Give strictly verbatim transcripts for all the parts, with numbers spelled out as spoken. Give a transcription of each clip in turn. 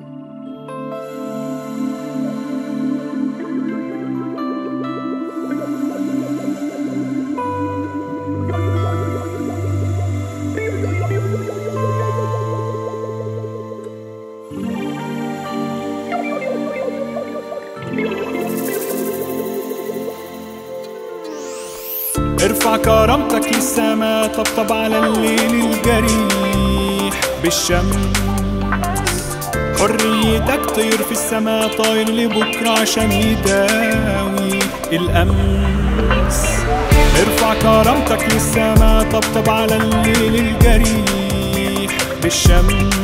ارفع كرامتك للسما، طبطب على الليل الجريح بالشمس. حريتك طير في السما، طاير لبكرة عشان يداوي الأمس. ارفع كرامتك للسما، طبطب على الليل الجريح بالشمس.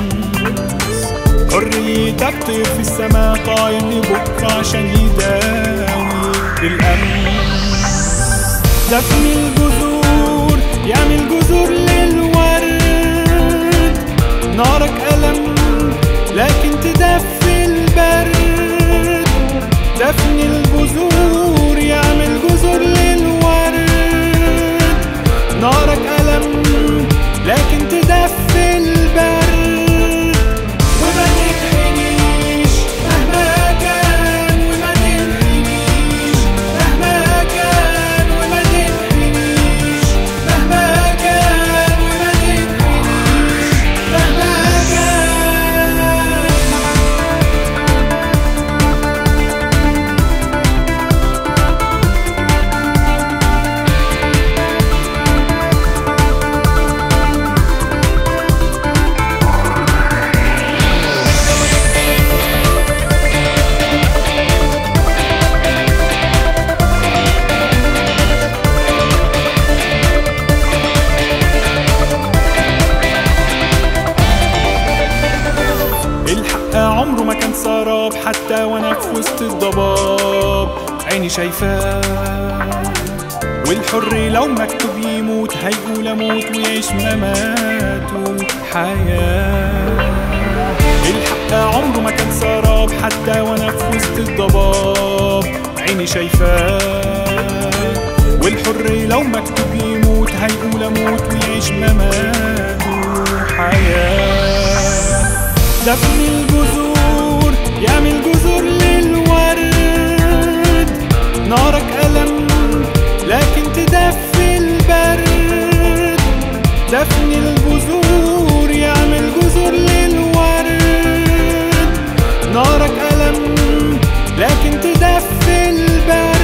حريتك طير في السما، طاير لبكرة عشان يداوي الأمس. دفن الجذور يعمل جذور للورد، نارك ألم لكن تدفي البرد. دفن الجذور يعمل جذور للورد، نارك ألم لكن تدفي البرد. وما تنحنيش مهما كان، وما تنحنيش مهما كان، وما تنحنيش مهما كان، وما تنحنيش مهما عمره ما كان سراب، حتى وانا في وسط الضباب عيني شايفاه. والحر لو مكتوب يموت هيقول اموت، ويعيش مماته حياة. الحق عمره ما كان سراب، حتى وانا في وسط الضباب عيني شايفاه. والحر لو مكتوب يموت هيقول اموت، ويعيش مماته حياة. دفن الجذور يعمل جذور للورد، نارك ألم لكن تدفي البرد. دفن الجذور يعمل جذور للورد، نارك ألم لكن تدفي البرد.